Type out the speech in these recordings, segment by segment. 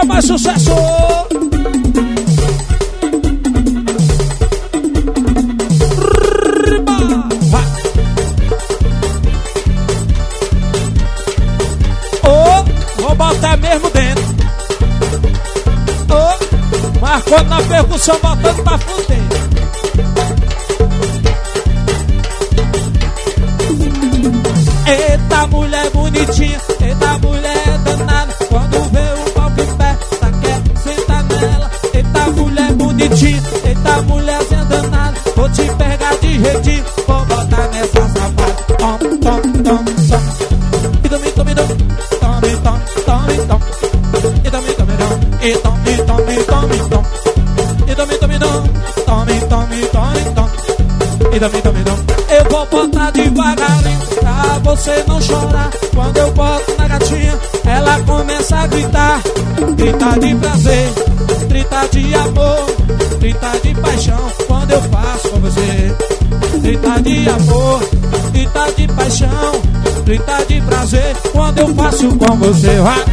Bora mais sucesso. Vou botar mesmo dentro. Marcou na percussão, botando pra fuder. Eita mulher bonitinha, eita mulher danada. Quando vê o pau que perto, quer sentar nela. Eita mulher bonitinha, eita mulherzinha danada. Vou te pegar de jeitinho, vou botar nessa safada. Tom, tom, tom, tom. E tome, tome, tome, tome, tome, tome. E tome, tome, tome. E tome, tome, tome, tome. E tome, tome, tome, tome, tome, tome, tome. E tome, tome, tome. Eu vou botar devagarinho pra você não chorar. Quando eu boto na gatinha, ela começa a gritar. Grita de prazer, grita de amor, grita de paixão. Quando eu faço com você, grita de amor, grita de paixão, grita de prazer. Quando eu faço com você, vai.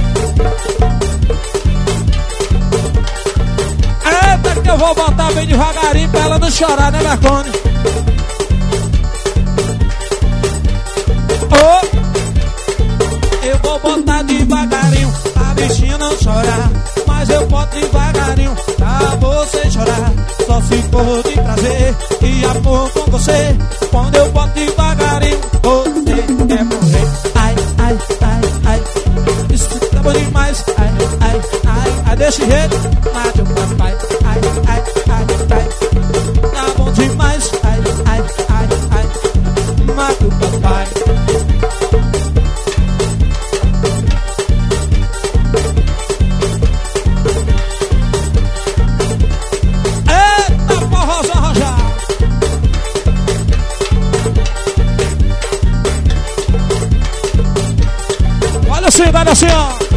Eita que eu vou botar bem devagarinho pra ela não chorar, né, Marconi? Eu vou botar devagarinho pra bichinha não chorar. Mas eu boto devagarinho pra você chorar. Só se for de prazer e amor com você. Quando eu boto devagarinho, você quer morrer. Ai, ai, ai, ai. Isso tá bom demais. Ai, ai, ai, ai. Desse jeito, mate o papai. Ai, ai, ai, ai. Tá bom demais. Ai, ai, ai, ai. Mate o papai. Olha assim, ó.